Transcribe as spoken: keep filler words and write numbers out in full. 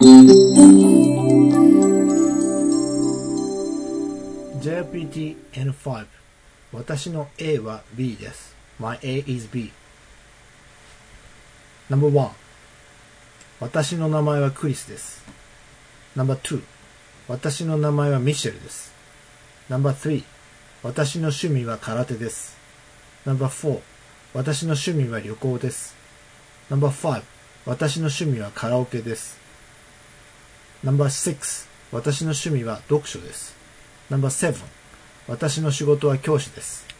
ジェイピーティーエヌファイブ 私の A は B です。My A is B。 ナンバーワン 私の名前はクリスです。ナンバーツー 私の名前はミシェルです。ナンバースリー 私の趣味は空手です。ナンバーフォー 私の趣味は旅行です。ナンバーファイブ 私の趣味はカラオケです。ナンバーシックス 私の趣味は読書です。ナンバーセブン 私の仕事は教師です。